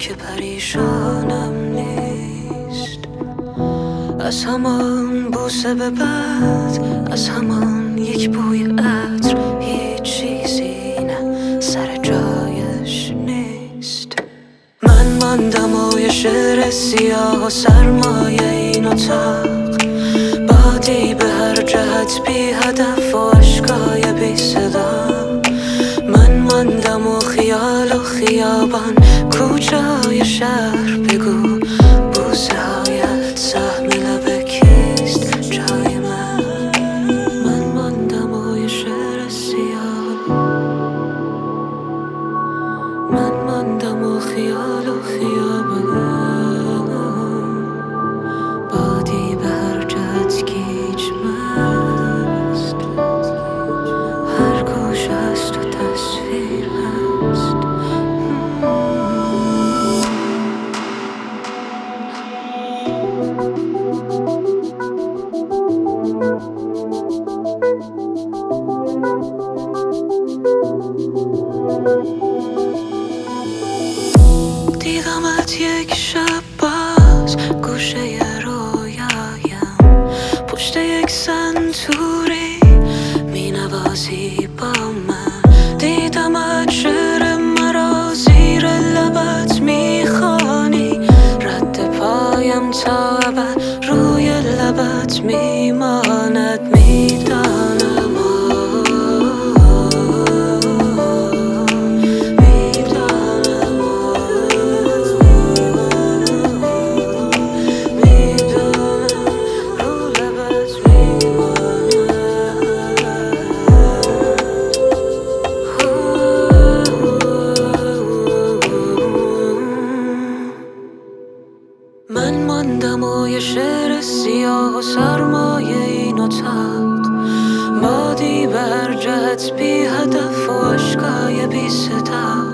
که پریشانم نیست، از همان بوسه به بعد، از همان یک بوی عطر، هیچ چیزی نه سر جایش نیست. من ماندم و یه شعر سیاه و سرمایه این اتاق، بادی به هر جهت بی هدف و عشقای بی صدا. من ماندم و خیال و خیابان، کوچه‌های شهر، بگو بوسه هایت سهم لب کیست جای من. من ماندم و یه شعر سیاه، من ماندم و خیال و خیابان، بادی به هر جهت گیج مست، هر گوش از تو تصویر هست. دیدمت یک شب باز گوشه رویایم، پشت یک سنتوری می نوازی با من. دیدمت شعر مرا زیر لبت می خوانی، رد پایم تا ابد روی لبت می ماند. میدانم من ماندم و یه شعر سیاه و سرمایه این اتاق، بادی به هر جهت بی هدف و عشقای بی صدا.